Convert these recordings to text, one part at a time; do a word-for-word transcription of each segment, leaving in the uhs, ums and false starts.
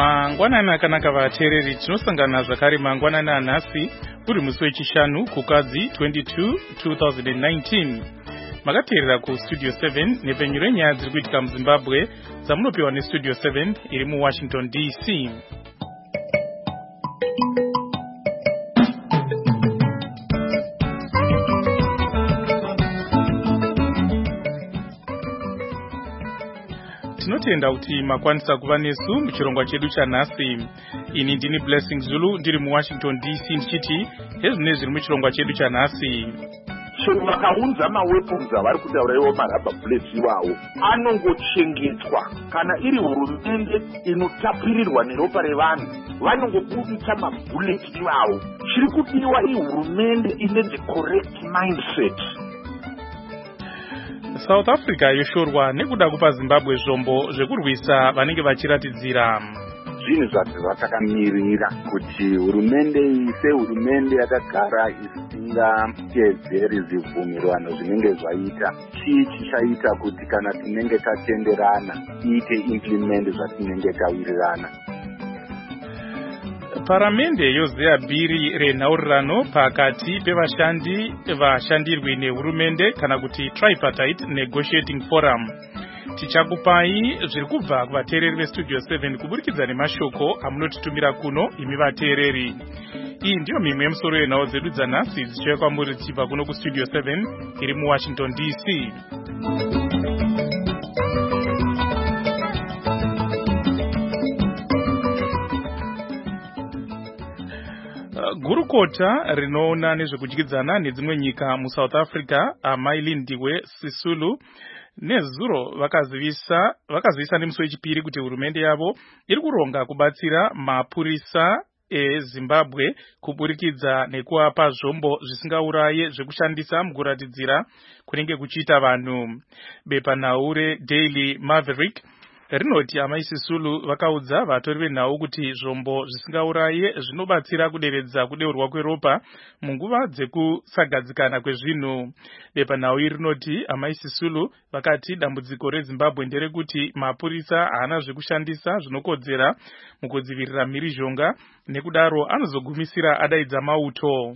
Mangwanani akanaka vateereri, tinosangana zvakare mangwanani anhasi uri musi wechishanu kukadzi twenty-two two thousand nineteen. Makateerera kustudio seven nepenyu renyaya dziri kuitika muZimbabwe dzamunopiwa nestudio seven iri muWashington D C. Tinotenda kuti makwanisa kuva nesu muchirongwa chedu chanhasi. Ini ndini Blessing Zulu ndiri muWashington D C ndichiti hezvinezvi zviri muchirongwa chedu chanhasi. Chero vakaunza maweapons avari kutaura ivo marabha bullets iwawo anongochengetwa kana iri hurumende inotapirirwa neropa revanhu vanongobudisa mabullet iwawo. Chiri kudiwa ihurumende ine the correct mindset. South Africa yoshorwa nekuda kupa Zimbabwe zvombo zvekurwisa vanenge vachiratidzira. Zvinhu zvati zvatakamirira kuti hurumende iyi sehurumende yakagara isingatedzeri zvibvumirwano zvinenge zvaita, chii chichaita kuti kana tinenge tatenderana iite implement zvatinenge tawirirana. Paramende yozeya bhiri renhaurirano pakati pevashandi vashandirwi nehurumende kana kuti tripartite negotiating forum. Tichakupai zviri kubva kuvateereri vestudio seven kuburikidza nemashoko amunotitumira kuno imi vateereri. Iyi ndiyo mimwe yemusoro yenhau dzedu dzanhasi dzichiuya kwamuri tichibva kuno kustudio seven iri muWashington D C. Gurukota rinoona nezvekudyidzana nedzimwe nyika muSouth Africa Amai Lindiwe Sisulu nezuro vakazivisa vakazivisa nemusi wechipiri kuti hurumende yavo iri kuronga kubatsira mapurisa eZimbabwe kuburikidza nekuapa zvombo zvisingauraye zvekushandisa mukuratidzira kunenge kuchiita vanhu. Bepanhau reDaily Maverick rinoti Amai Sisulu vakaudza vatori venhau kuti zvombo zvisingauraye zvinobatsira kuderedza kudeurwa kweropa munguva dzekusagadzikana kwezvinhu. Bepanhau iri rinoti Amai Sisulu vakati dambudziko reZimbabwe nderekuti mapurisa haana zvekushandisa zvinokodzera mukudzivirira mhirizhonga, nekudaro anozogumisira adaidza mauto.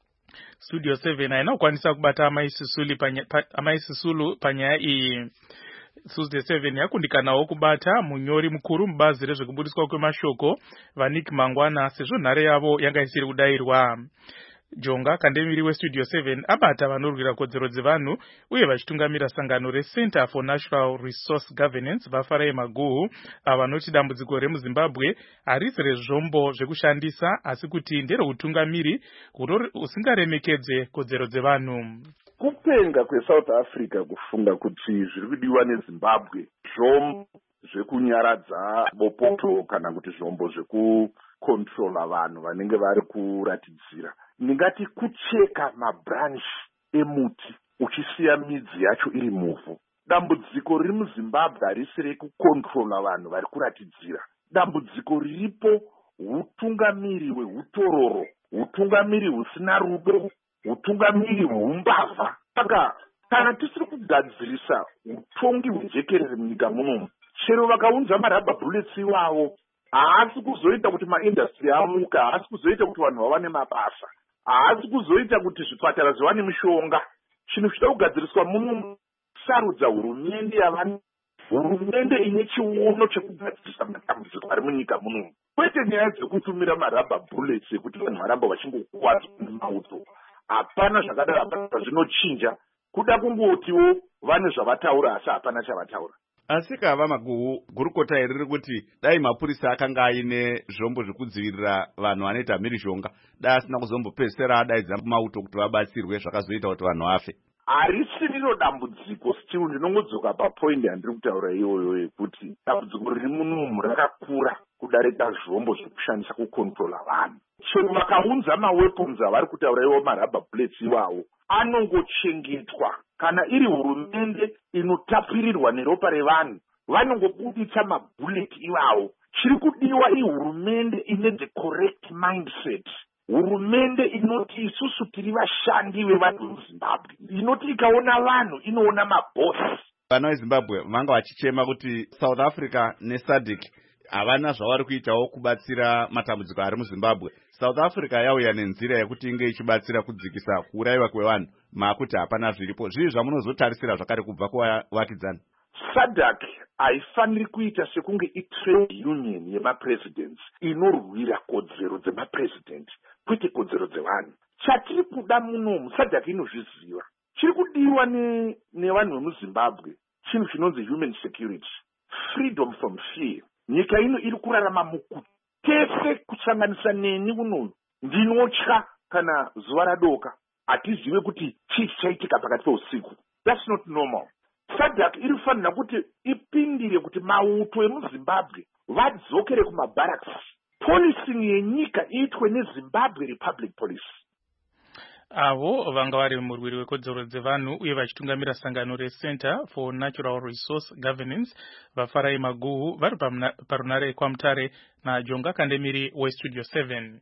Studio seven haina kukwanisa kubata Amai Sisulu panya, pa, Amai Sisulu panyaya iyi. Studio seven yakundikanawo kubata munyori mukuru mubazi rezvekubudiswa kwemashoko Vanik Mangwana sezvo nhare yavo yanga isiri kudairwa. Jonga kandemiri westudio seven abata vanorwira kodzero dzevanhu uye vachitungamira sangano reCenter for Natural Resource Governance Vafarai Maguhu avanoti dambudziko remuZimbabwe harisi rezvombo zvekushandisa asi kuti ndereutungamiri usingaremekedze kodzero dzevanhu. Kupenga kweSouth Africa kufunga kuti zviri kudiwa neZimbabwe zvombo zvekunyaradza bopoto kana kuti zvombo zvekukontrola vanhu vanenge vari kuratidzira. Ndingati kucheka mabranch emuti uchisiya midzi yacho iri muvhu. Dambudziko riri muZimbabwe harisi rekukontrola vanhu vari kuratidzira. Dambudziko riripo hutungamiri hwehutororo, hutungamiri husina rudo, hutungamiri hweumbavha. Saka kana tisiri kugadzirisa utongi hwejekerere munyika munomu, chero vakaunza marabha bullets iwawo haasi kuzoita kuti maindastry amuka, haasi kuzoita kuti vanhu vawane mabasa, haasi kuzoita kuti zvipatara zviwane mishonga. Chinhu chida kugadziriswa munomu sarudza hurumende yavanhu, hurumende ine chiuno chekugadzirisa matambudziko ari munyika munomu, kwete nyaya dzekutumira marabha bullets ekuti vanhu varamba vachingokuwadzwa nemauto. Hapana zvakadaro, hapana zvinochinja, kuda kungotiwo vane zvavataura asi hapana chavataura. Asi kava Maguhu, gurukota iri riri kuti dai mapurisa akanga aine zvombo zvekudzivirira vanhu vanoita mhirizhonga, dai asina kuzombopedzisira adaidza mauto kuti vabatsirwe zvakazoita kuti vanhu vafe. Harisi riro dambudziko still, ndinongodzoka papoindi yandiri kutaura iyoyo yekuti dambudziko riri munomu rakakura kudarika zvombo zvekushandisa kukontrola vanhu. Chero vakaunza maweapons avari kutaura ivo marabha bullets iwawo anongochengetwa kana iri hurumende inotapirirwa neropa revanhu vanongobudisa mabullet iwawo. Chiri kudiwa ihurumende ine the correct mindset. Hurumende inoti isusu tiri vashandi vevanhu muZimbabwe, inoti ikaona vanhu inoona mabosi. Vana veZimbabwe vanga vachichema kuti South Africa neSADC havana zvavari kuitawo kubatsira matambudziko ari muZimbabwe. South Africa yauya nenzira yekuti inge ichibatsira kudzikisa kuurayiwa kwevanhu, makuti hapana zviripo. Zvii zvamunozotarisira zvakare kubva kuvakidzani? SADC haifaniri kuita sekunge itrade union yemapresidents inorwira kodzero dzemapresidenti kwete kodzero dzevanhu. Chatiri kuda munomu SADC inozviziva. Chiri kudiwa nevanhu vemuZimbabwe chinhu chinonzi human security, freedom from fear. Nyika ino iri kurarama mukutese kusanganisa neni unoyu. Ndinotya kana zuva radoka hatizive kuti chii chaitika pakati peusiku. That's not normal. SADC iri kufanira kuti ipindire kuti mauto emuZimbabwe vadzokere kumabarracks. Policing yenyika iitwe neZimbabwe Republic Police. Avo vanga vari murwiri wekodzero dzevanhu uye vachitungamira sangano reCenter for Natural Resource Governance vaFarai Maguhu vari parunare kwaMutare naJonga Kandemiri weStudio seven.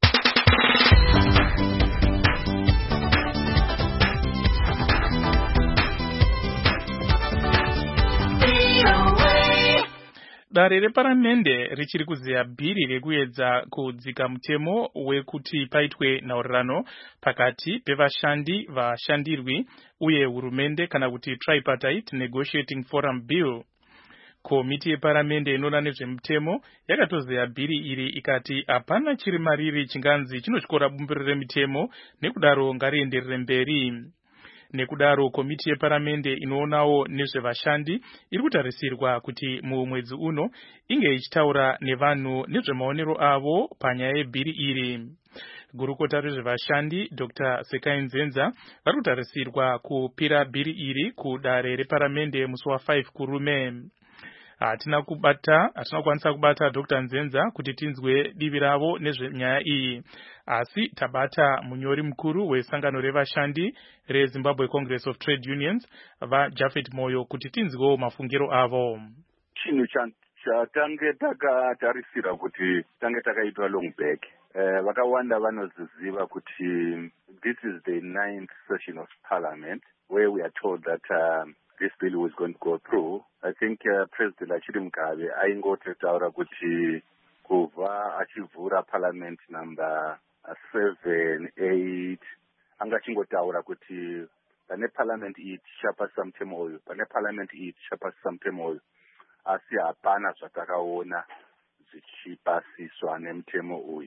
Dare reparamende richiri kuzeya bhiri rekuedza kudzika mutemo wekuti paitwe nhaurirano pakati pevashandi vashandirwi uye hurumende kana kuti tripartite negotiating forum bill. Komiti yeparamende inoona nezvemutemo yakatozeya bhiri iri ikati hapana chiri mariri chinganzi chinotyora bumbiro remitemo nekudaro ngarienderere mberi. Nekudaro komiti yeparamende inoonawo nezvevashandi iri kutarisirwa kuti mumwedzi uno inge ichitaura nevanhu nezvemaonero avo panyaya yebhiri iri. Gurukota rezvevashandi Doctor Sekai Nzenza vari kutarisirwa kupira bhiri iri kudare reparamende musi wa5 kurume. Hatina kubata, hatina kwanisa kubata Doctor Nzenza kuti tinzwe divi ravo nezvenyaya iyi. Asi tabata munyori mukuru wesangano revashandi reZimbabwe Congress of Trade Unions vaJafet Moyo kuti tinzwewo mafungiro avo. Chinhu chatange takatarisira kuti tange takaitwa long back. Uh, vakawanda vanoziziva kuti this is the ninth session of Parliament where we are told that uh, this bill was going to go through. I think uh, President Achiri Mugabe aingotaura kuti kuva achivhura Parliament number uh, seven, eight anga chingotaura kuti pane Parliament iyi tichapasisa mutemo uyu, pane Parliament iyi tichapasisa mutemo uyu, asi hapana zvatakaona zvichipasiswa nemutemo uyu.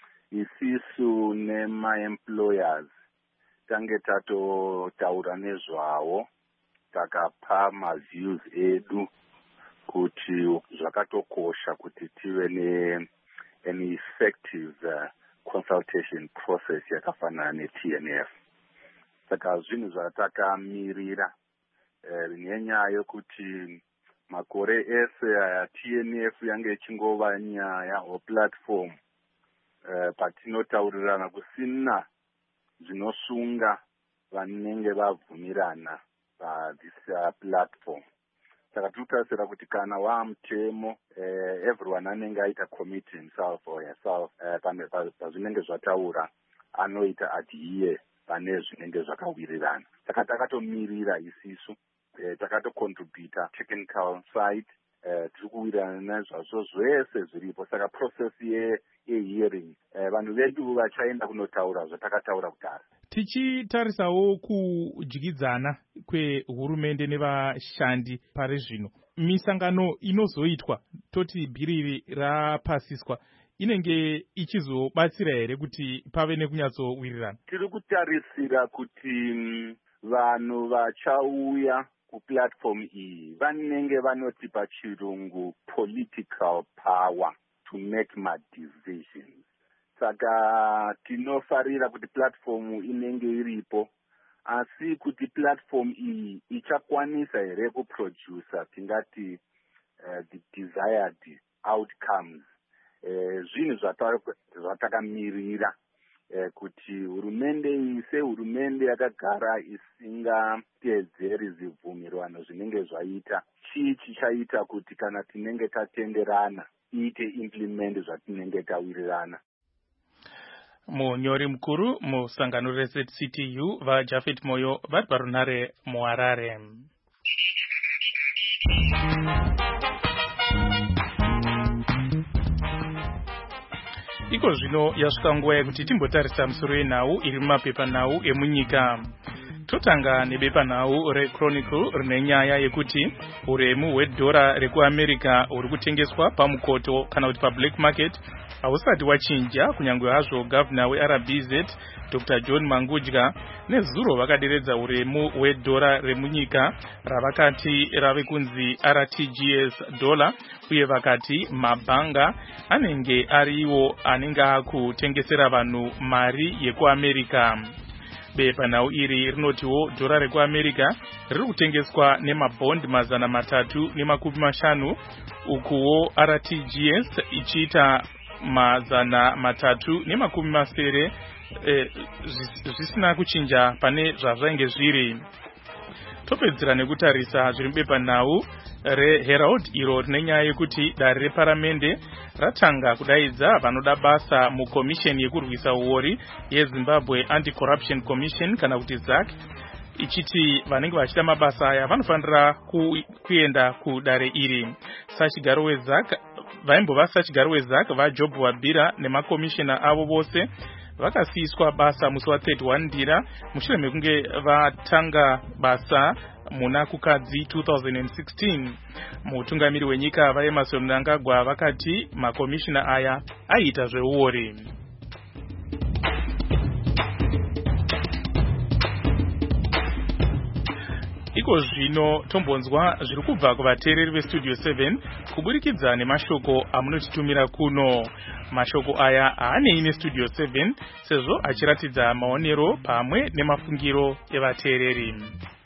Isisu nema-employers tange tatotaura nezvavo takapa ma-views edu kuti zvakatokosha kuti tive ne an effective uh, consultation process yakafanana ne-T N F. Saka zvinhu zvatakamirira uh, nenyaya yokuti makore ese aya T N F yange ichingova nyaya o platform uh, patinotaurirana kusina zvinosunga vanenge vabvumirana pa this uh, platform. Saka tutarisira kuti kana wamutemo uh, everyone anenge aita commit himself or herself uh, pazvinenge zvataura anoita ati iye pane zvinenge zvakawirirana. Saka takatomirira isisu uh, takatocontributa technical side uh, tiri kuwirirana nezvazvo zvese zviripo. Saka process ye hearing uh, vanhu vedu vachaenda kunotaura zvatakataura kudhara. Tichitarisawo kudyidzana kwehurumende nevashandi pari zvino, misangano inozoitwa toti bhiri iri rapasiswa inenge ichizobatsira here kuti pave nekunyatsowirirana? Tiri kutarisira kuti vanhu vachauya kuplatform iyi vanenge vanoti pachirungu political power to make my decisions. Saka tinofarira kuti platform inenge iripo, asi kuti platform iyi ichakwanisa here kuproducer tingati uh, the desired outcomes. Uh, zvinhu zvatakamirira uh, kuti hurumende iyi sehurumende yakagara isingateedzeri zvibvumirwano zvinenge zvaita, chii chichaita kuti kana tinenge tatenderana iite implement zvatinenge tawirirana. Munyori mukuru musangano reZ C T U vaJafet Moyo vari parunare muHarare. iko zvino yasvika nguva yekuti timbotarisa musoro yenhau iri mumapepanhau emunyika. Totanga nebepanhau reChronicle rine nyaya yekuti uremu hwedhora rekuAmerica huri kutengeswa pamukoto kana kuti pablack market hausati wachinja, kunyange hazvo gavana weR B Z Doctor John Mangudya nezuro vakaderedza uremu hwedhora remunyika ravakati rave kunzi R T G S dollar, uye vakati mabhanga anenge ariwo anenge akutengesera vanhu mari yekuAmerica. Bepanhau iri rinotiwo dhora rekuAmerica riri kutengeswa nemabhondi mazana matatu nemakumi mashanu, ukuwo R T G S ichiita mazana matatu nemakumi masere eh, zvisina kuchinja pane zvazvainge zviri. Topedzera nekutarisa zviri mubepanhau reHerald iro rine nyaya yekuti dare reparamende ratanga kudaidza vanoda basa mukomisheni yekurwisa uori yeZimbabwe Anti-Corruption Commission kana kuti Z A C, ichiti vanenge vachita mabasa aya vanofanira ku, kuenda kudare iri. Sachigaro weZ A C vaimbova sachigaro weZ A C vaJob Wabira nemakomishena avo vose vakasiyiswa basa musi wa31 ndira mushure mekunge vatanga basa muna kukadzi two thousand sixteen. Mutungamiri wenyika vaEmerson Mnangagwa vakati makomishina aya aita zveuori. Iko zvino tombonzwa zviri kubva kuvateereri veStudio seven kuburikidza nemashoko amunotitumira kuno. Mashoko aya haanei neStudio seven sezvo achiratidza maonero pamwe nemafungiro evateereri.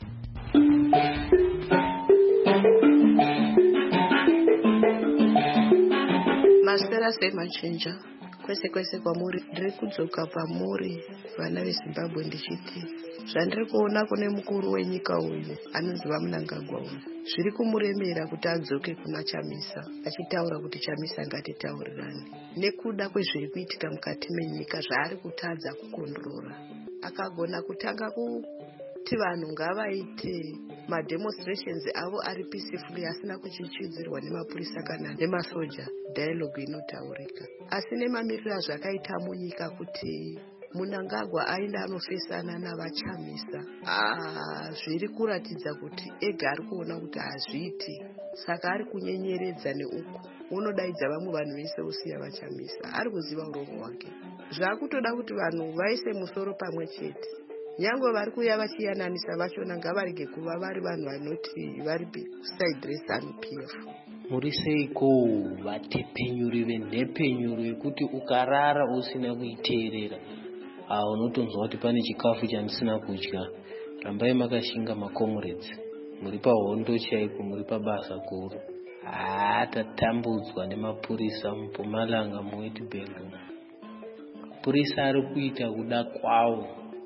Masipera semachinja kwese kwese kwamuri, ndiri kudzoka pamuri vana veZimbabwe ndichiti zvandiri kuona kune mukuru wenyika uyu anonziva Mnangagwa uyu zviri kumuremera kuti adzoke kuna Chamisa, achitaura kuti Chamisa ngatitaurirane nekuda kwezviri kuitika mukati menyika zvaari kutadza kukondorora. Akagona kutanga kuti vanhu ngavaite mademonstrations avo ari peacefully asina kuchichidzirwa nemapurisa kana nemasoja, dialogue inotaurika. Asi nemamiriro azvakaita munyika kuti Mnangagwa aenda anofesana navaChamisa, ah, zviri kuratidza kuti ega ari kuona kuti hazviiti, saka ari kunyenyeredza neuku unodaidza vamwe vanhu vese usiya vaChamisa. Ari kuziva uromo hwake. Zvakutoda kuti vanhu vaise musoro pamwe chete. Nyangwe vari kuya vachiyananisa vachona ngavarege kuva vari vanhu vanoti vari side race P F. Muri seiko vatepenyuri venhepenyuru yekuti ukarara usina kuiteerera ah unotonzwa kuti pane chikafu chandisina kudya. Rambai makashinga makomrades, muri pahondo chaiko, muri pabasa guru. Ah tatambudzwa nemapurisa muMpumalanga muWitbank. Purisa ari kuita kuda kwawo,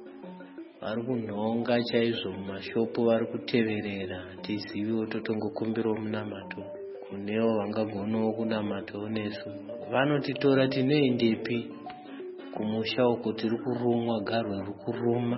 vari kunhonga chaizvo mumashopo, vari kuteverera. Tiziviwo totongokumbirawo munamato kunewo vangagonawo kunamatawo nesu. Vanotitora tinoendepi kumusha uko tiri kurumwa, garwe riri kuruma,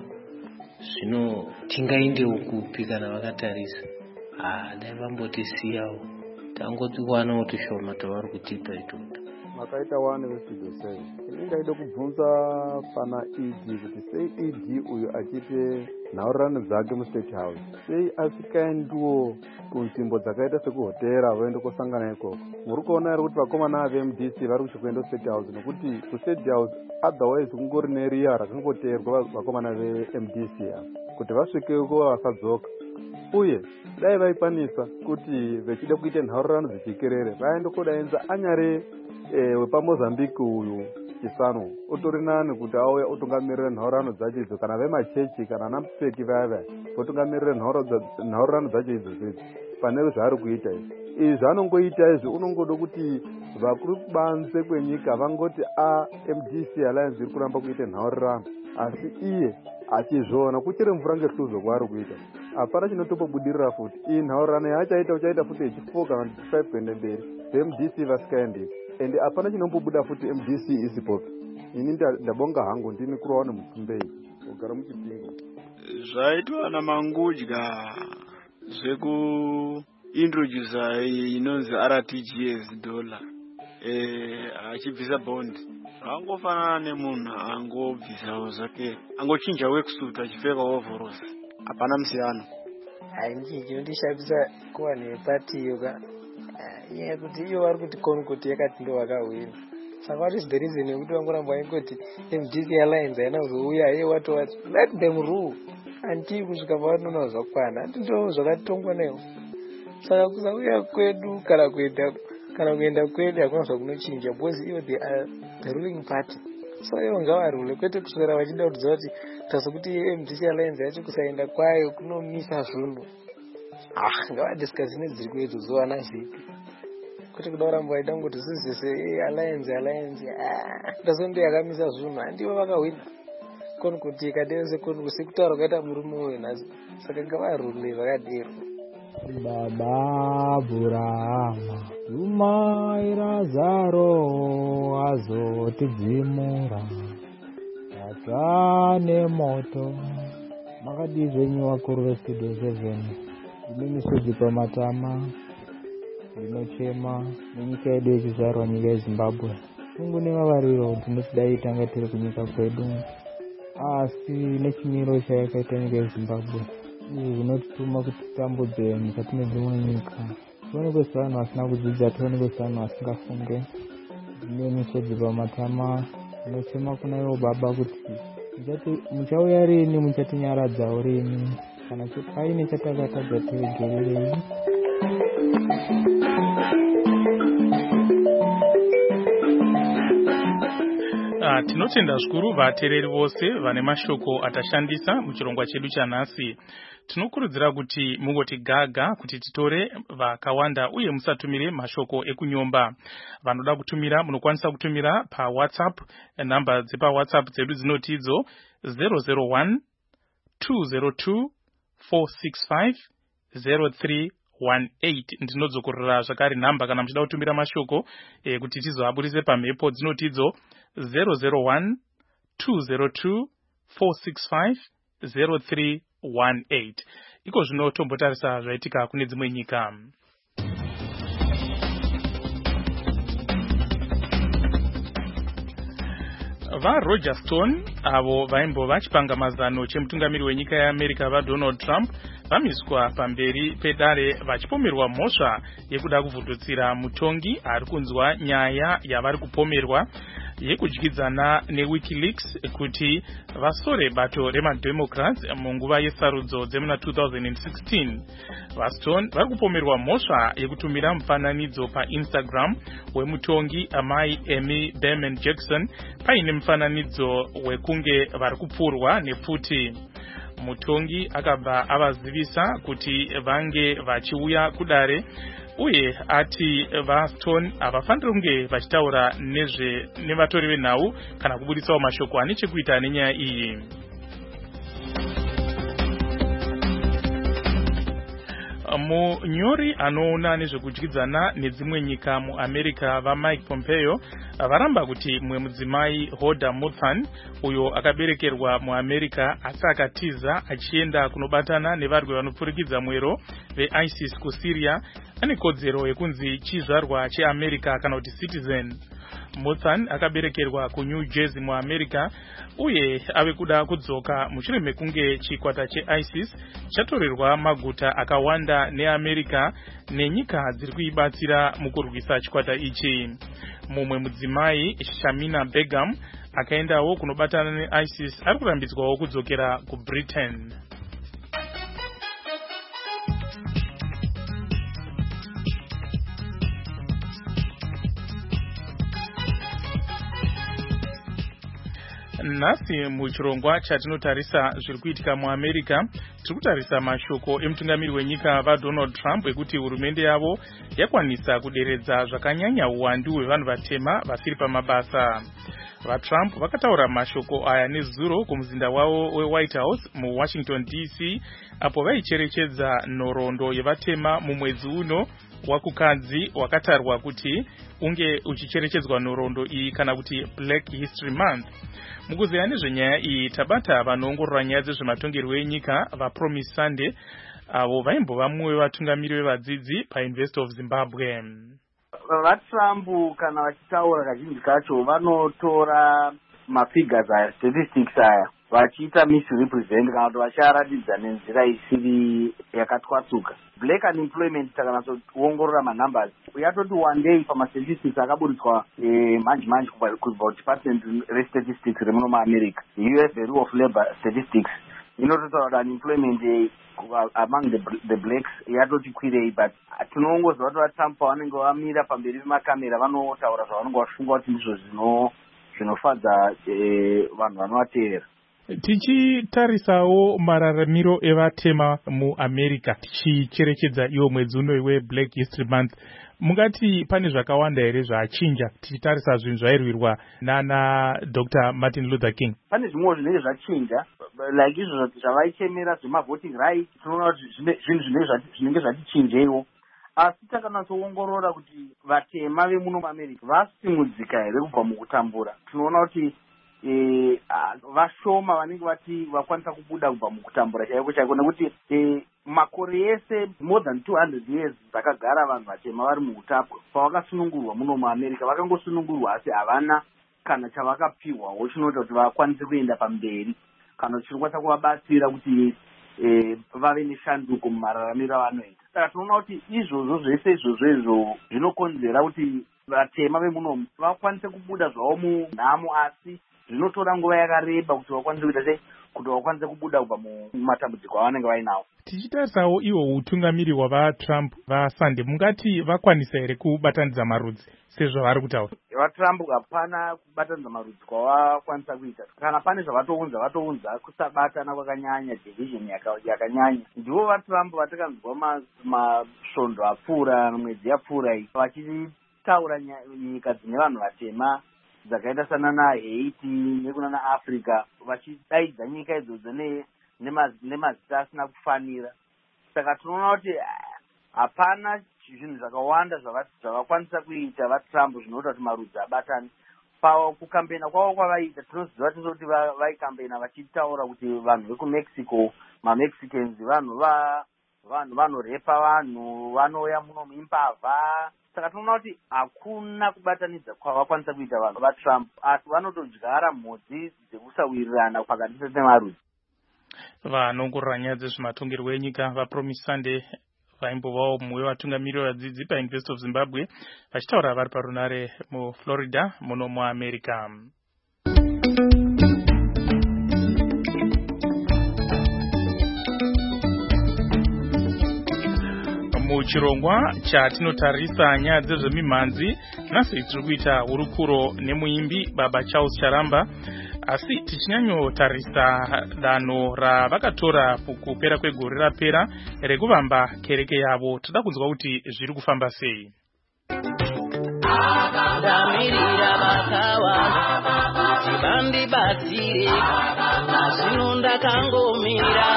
zvino tingaendewo kupi kana vakatarisa? Ah dai vambotisiyawo tangotiwanawo tushoma tavari kutipa itoto. Makaita wane veStudio seven. Ingaida kubvunza pana E D kuti sei E D uyu achite nhaurirano dzake muState House, sei asikaendiwo kunzvimbo dzakaita sekuhotera voenda kosangana ikoko? Muri kuona ere kuti vakomana veM D C vari kuenda kuState House, nokuti kuState House otherwise kungori neriya rakangoteerwa vakomana veM D C kuti vasvikeko vasadzoka. Uye dai vaikwanisa kuti vechida kuita nhaurirano dzichikerere vaende kodainza anyare Eh, wepaMozambique uyu Chisano utori nani kuti auye utungamirire nhaurirano dzacho idzo, kana vemachechi kana anamupeki vaya votungamirire nhaurirano dzacho idzo zvidzi pane zvaari kuita izvi. Izvi zvaanongoita izvi unongoda kuti vakuru kubanze kwenyika vangoti a M D C Alliance iri kuramba kuita nhaurirano, asi iye achizviona kuchiri mvura ngesuzo kwaari kuita. Hapana chinotombobudirira futi. Iyi nhaurirano yaachaita uchaita futi ichifour kana five kuende mberi, veM D C vasikaendi ende hapana chinombobuda futi M D C isipopi. Ini ndabonga hangu ndini kurowa nemutumbei ugara muchipingo. Zvaitwa naMangudya zvekuintrodusa inonzi R T G S dollar, eh achibvisa bond. Zvangofanana nemunhu angobvisawo zvake angochinja worksuit achipfeka overalls. Hapana musiyano. Hainji chinondishamisa kuvanhu vepatiyo ka inyaya yekuti iyo vari kuti Concord yakati ndo vakawina. Saka what is the reason yekuti vangoramba vaingoti M D C Alliance haina kuzouya hey what what let them rule until kusvika pavanoona zvakwana. Hati ndo zvakatongwa newo. Saka kusauya kwedu kana kuenda kana kuenda kwedu hakuna zvakunochinja because ivo they are the ruling party. So ivo ngavarule kwete kuswera vachida kudzoa kuti tasokuti M D C Alliance yacho kusaenda kwayo kunomisa zvunhu. Ah, ngavadiscuss nedziri kwedu zuva nazvipi. Kuti kuda kuramba vaida kuti zizese alliance alliance ah ndazondo yakamisa zvunhu handivo vakawina koni kuti ikadese koni kusikutaura kaita murume wenhasi saka ngavarule vakadero. Baba Abrahama Duma Irazaro azotidzimura tatane moto makadizvenyiwa kuruve studio seven ndimisudzi pamatama ndinochema nenyika yedu yechizvarwa nyika yeZimbabwe. Mungu nevavariro tinotidai tanga tiri kunyika kwedu asi nechimiro chayakaita nyika yeZimbabwe izvi zvinotituma kuti tambudze mukati medzimwe nyika. Tionekwe sevanhu vasina kudzidza, tionekwe sevanhu vasingafunge. Ndine misodzi pamatama ndinochema kuna ivo baba kuti muchauya rini, muchatinyaradzawo rini, kana kuti paine chatakatadza tiregererei. Uh, tinotenda zvikuru vateereri vose vane mashoko atashandisa muchirongwa chedu chanhasi. Tinokurudzira kuti mungoti gaga kuti titore vakawanda uye musatumire mashoko ekunyomba. Vanoda kutumira munokwanisa kutumira pa WhatsApp. Namba dzepa WhatsApp dzedu dzinotidzo zero zero one two zero two four six five zero three one eight. Ndinodzokorera zvakare namba kana muchida kutumira mashoko eh, kuti tizoaburise pamhepo dzinotidzo zero zero one two zero two four six five zero three one eight. Iko zvino tombotarisa zvaitika kune dzimwe nyika. VaRoger Stone avo vaimbo vachipanga mazano chemutungamiri wenyika yeAmerica vaDonald Trump vamiswa pamberi pedare vachipomerwa mhosva yekuda kuvhundutsira mutongi ari kunzwa nyaya yavari kupomerwa yekudyidzana neWikileaks kuti vasore bato remademocrats munguva yesarudzo dzemuna two thousand sixteen. VaStone vari kupomerwa mhosva yekutumira mufananidzo paInstagram wemutongi amai Amy Berman Jackson paine mufananidzo wekunge vari kupfurwa nepfuti. Mutongi akabva avazivisa kuti vange vachiuya kudare uye ati vaStone havafaniri kunge vachitaura nezve nevatori venhau kana kubuditsawo mashoko ane chekuita nenyaya iyi. Munyori anoona nezvekudyidzana nedzimwe nyika muAmerica vaMike Pompeo varamba kuti mumwe mudzimai Hoda Muthan uyo akaberekerwa muAmerica asi akatiza achienda kunobatana nevarwi vanopfurikidza mwero veISIS kuSyria ane kodzero yekunzi chizvarwa cheAmerica kana kuti citizen. Muthan akaberekerwa kuNew Jersey muAmerica uye ave kuda kudzoka mushure mekunge chikwata cheISIS chatorerwa maguta akawanda neAmerica nenyika dziri kuibatsira mukurwisa chikwata ichi. Mumwe mudzimai Shamina Begum akaendawo kunobatana neISIS ari kurambidzwawo kudzokera kuBritain. Nhasi muchirongwa chatinotarisa zviri kuitika muAmerica tiri kutarisa mashoko emutungamiri wenyika vaDonald Trump ekuti hurumende yavo yakwanisa kuderedza zvakanyanya uwandu hwevanhu vatema vasiri pamabasa. VaTrump vakataura mashoko aya nezuro kumuzinda wavo weWhite House muWashington D C apo vaicherechedza nhoroondo yevatema mumwedzi uno wakukadzi wakatarwa kuti unge uchicherechedzwa nhoroondo iyi kana kuti Black History Month. Mukuzeya nezvenyaya iyi tabata vanoongorora nyaya dzezvematongerwo enyika vaPromise Sunday avo vaimbova mumwe wevatungamiri vevadzidzi paUniversity of Zimbabwe. vatrump kana vachitaura kazhinji kacho vanotora mafigures aya statistics aya vachiita misrepresent kana kuti vachiaratidza nenzira isiri yakatwasuka. Black unemployment takanatsoongorora manumbers yatoti one day pamastatistics akaburitswa manje manje kubva kudepartment restatistics remuno muamerica, U S Bureau of Labor Statistics, inototaura kuti unemployment among the, the blacks yatoti kwirei, but tinoongozwa kuti vatrump pavanenge vamira pamberi pemakamera vanotaura zvavanenge vafunga kuti ndizvo zvino zvinofadza vanhu vanovateerera. Tichitarisawo mararamiro evatema muamerica tichicherechedza iwo mwedzi uno weBlack History Month, mungati pane zvakawanda here zvachinja tichitarisa zvinhu zvairwirwa nana Doctor Martin Luther King? Pane zvimwe zvinenge zvachinja like izvo zvavaichemera zvemavoting right, tinoona kuti zvinhu zvinenge zvatichinjeiwo, asi takanatsoongorora kuti vatema vemuno muamerica vasimudzika here kubva mukutambura. Tinoona kuti E, vashoma vanenge vati vakwanisa kubuda kubva mukutambura chaiko chaiko, nekuti e, makore ese more than two hundred years dzakagara vanhu vatema vari muutapwa. Pavakasunungurwa muno muamerica vakangosunungurwa asi havana kana chavakapiwawo chinoita kuti vakwanise kuenda pamberi kana chinokwanisa kuvabatsira kuti e, vave neshanduko mumararamiro avanoita. Saka tinoona kuti izvozvo zvese izvozvo izvo zvinokonzera kuti vatema vemuno vakwanise kubuda zvavo munhamo, asi zvinotora nguva yakareba kuti vakwanise kuita sei, kuti vakwanise kubuda kubva mumatambudziko avanenge vainawo. Tichitarisawo iwo utungamiri hwavatrump vaSunday, mungati vakwanisa here kubatanidza marudzi sezvo vari kutaura? VaTrump hapana kubatanidza marudzi kwavakwanisa kuita. Kana pane zvavatounza vatounza kusabatana kwakanyanya, division yakanyanya. Ndivo vaTrump vatakanzwa masvondo apfuura mwedzi yapfuura iyi vachitaura nyika dzine vanhu vatema dzakaita sanana Haiti nekunana Africa, vachidaidza nyika idzodzo nemazita asina kufanira. Saka tinoona kuti hapana zvinhu zvakawanda zvavakwanisa kuita vaTrump zvinoita kuti marudzi abatane. Pakukambena kwavo kwavaita tinoziva kuti vaikambena vachitaura kuti vanhu vekumexico, maMexicans vanhu vanhu vanorepa vanhu, vanouya muno muimbavha. Saka tinoona kuti hakuna kubatanidza kwavakwanisa kuita vanhu vaTrump, asi vanotodyara mhodzi dzekusawirirana pakati pemarudzi. Vanongorora nyaya dzezvematongerwo enyika vaPromise Sunday vaimbovawo mumwe wevatungamiri vevadzidzi paUniversity of Zimbabwe vachitaura vari parunare muFlorida muno muAmerica. Muchirongwa chatinotarisa nyaya dzezvemimhanzi, nhasi tiri kuita hurukuro nemuimbi Baba Charles Charamba, asi tichinyanyotarisa danho ravakatora kupera kwegore rapera rekuvamba kereke yavo. Toda kunzwa kuti zviri kufamba sei. Ndamirira vakawa kuti vandibatsire, zvino ndakangomira.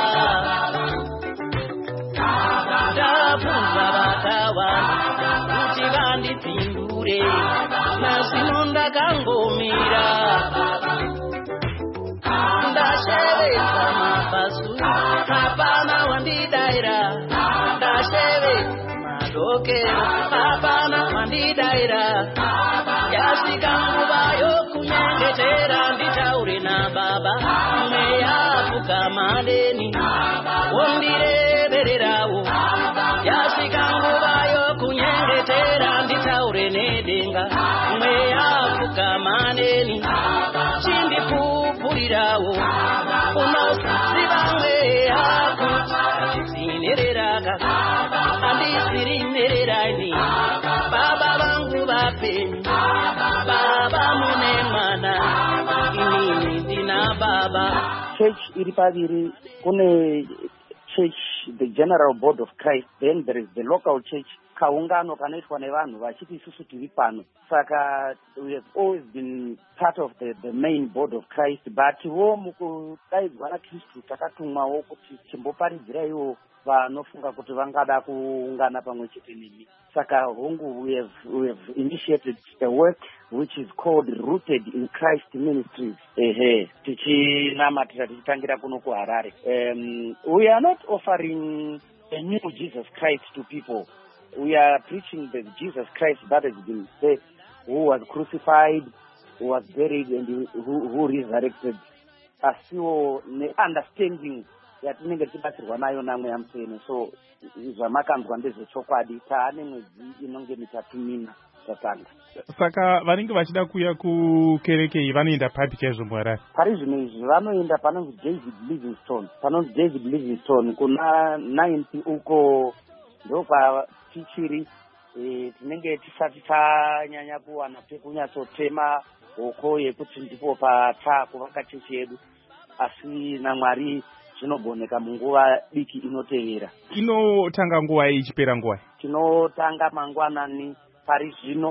Ndabvunza vakawanda kuti vandipindure, nazvino ndakangomira. Ndashevedza mabhasu, hapana wandidaira. Ndashevedza madokero, hapana wandidaira. Yasvika nguva yokunyengetera, nditaure naBaba. Mweya pfukamadeni, wondirevererawo. Yasvika nguva yokunyengetera, nditaure nedenga. Mweya pfukamadeni, chindipupurirawo. Unoziva mweya kuti handisinereraka, handisiri nererani. Baba vangu vapenyu, Baba mune mwana, inini ndina Baba. Church iri paviri, kune church, the General Board of Christ, then there is the local church, kaungano kanoitwa nevanhu vachiti isusu tiri pano. Saka we have always been part of the, the main board of Christ, but wo mukudaidzwa naKristu takatumwawo kuti chimboparidziraiwo vanofunga kuti vangada kuungana pamwe chete nemi. Saka hongu we have, we have initiated a work which is called Rooted in Christ Ministries. Ehe, tichinamatira tichitangira kuno kuHarare. Um, we are not offering a new Jesus Christ to people. we are preaching the Jesus Christ that has been said, who was crucified, who was buried, and who, who resurrected. Asiwo ne-understanding yatinenge tibatsirwa nayo namweya mutsvene. So zvamakanzwa ndezvechokwadi. Taane mwedzi inonge mitatu mina tatanga. Saka vanenge vachida kuuya kukereke iyi vanoenda papi chaizvo muHarare? Pari zvino izvi vanoenda panonzi David Livingstone. Panonzi David Livingstone kuna ninth uko ndokwa tichiri e, tinenge tisati tanyanya kuwana pekunyatsotema hoko yekuti ndipo pata kuvaka chechi yedu, asi naMwari zvinogoneka munguva diki inotevera. Inotanga nguva ichipera nguva? Tinotanga mangwanani pari zvino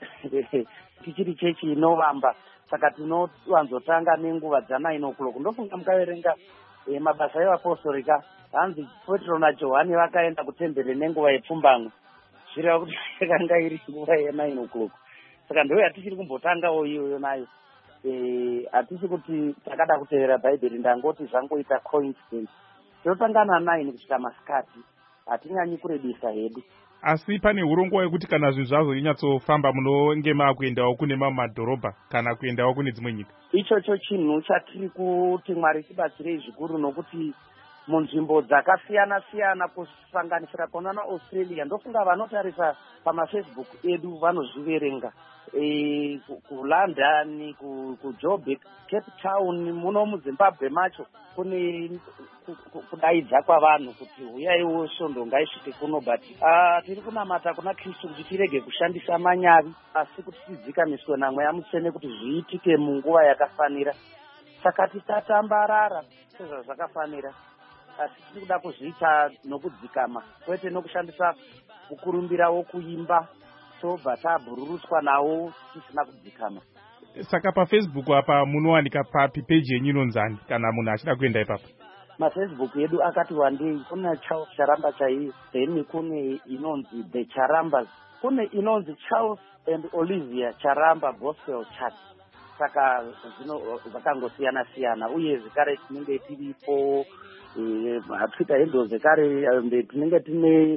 tichiri chechi inovamba, saka tinowanzotanga nenguva dza-nine o'clock. Ndofunga mukaverenga e, mabasa evapostorika hanzi Petro naJohani vakaenda kutembere nenguva yepfumbamwe, zvireva kuti yakanga iri nguva ye-nine o'clock. Saka ndo yatichiri kumbotangawo iyoyo nayo. Eh, hatisi kuti takada kutevera Bhaibheri, ndangoti zvangoita coincidence. Tinotangana nine kusvika masikati, hatinyanyi kurebisa hedu. Asi pane urongwa wekuti kana zvinhu zvazvo inyatsofamba munonge maakuendawo kune mamwe madhorobha kana kuendawo kune dzimwe nyika? Ichocho chinhu chatiri kuti Mwari tibatsirei zvikuru, nokuti munzvimbo dzakasiyana siyana kusanganisira kona naAustralia, ndofunga vanotarisa pamafacebook edu vanozviverenga. E, kuLondon, kuJoburg, Cape Town, muno muZimbabwe macho kune kudaidza kwavanhu kuti uyaiwo svondo ngaisvike kuno, but uh, tiri kunamata kuna Kristu kuti tirege kushandisa manyavi, asi kuti tidzikamiswe naMweya Mutsvene kuti zviitike munguva yakafanira. Saka titatambarara sezvazvakafanira, asi tiri kuda kuzviita nokudzikama, kwete nokushandisa kukurumbira wokuimba tobva tabhururutswa nawo tisina kudzikama. Saka paFacebook apa munowanika papi, page yenyu inonzani kana munhu achida kuenda ipapo? MaFacebook edu akati wandei, kuna Charles Charamba chaiye, then kune inonzi The Charambas, kune inonzi Charles and Olivia Charamba Gospel Church. Saka zvino zvakangosiyana siyana, uye zvekare tinenge tiripo Twitter handles zvekare, tinenge tine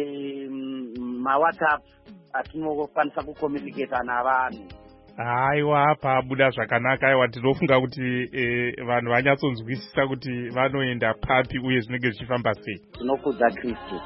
maWhatsApp atinokwanisa kucommunicate navanhu. Aiwa, pabuda zvakanaka. Aiwa, tinofunga kuti e, vanhu vanyatsonzwisisa kuti vanoenda papi uye zvinenge zvichifamba sei. Tinokudza Kristu.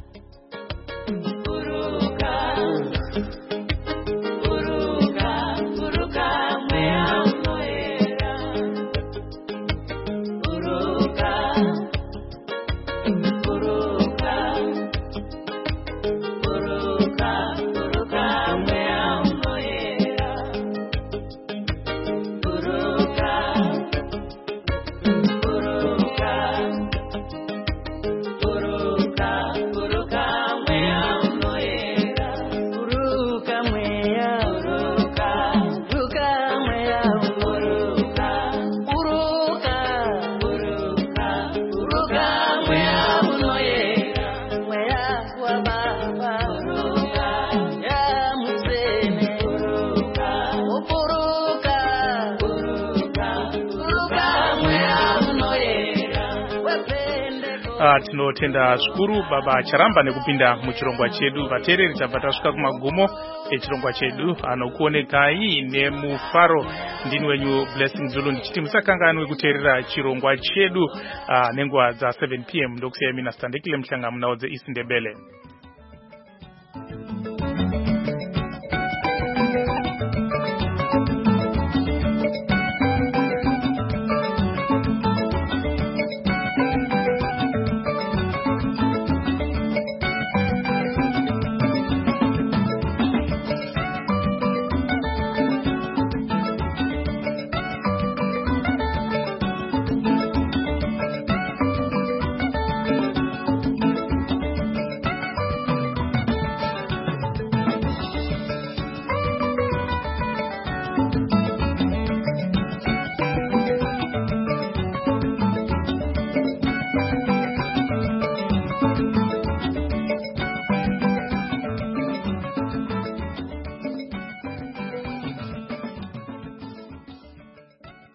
Uh, tinotenda zvikuru Baba Charamba nekupinda muchirongwa chedu. Vateereri tabva tasvika kumagumo echirongwa chedu anokuonekai nemufaro. Ndini wenyu Blessing Zulu ndichiti musakanganwe kuteerera chirongwa chedu uh, nenguva dza seven p m ndokusiyai mina Standekile Mhlanga munao dzeIsindebele.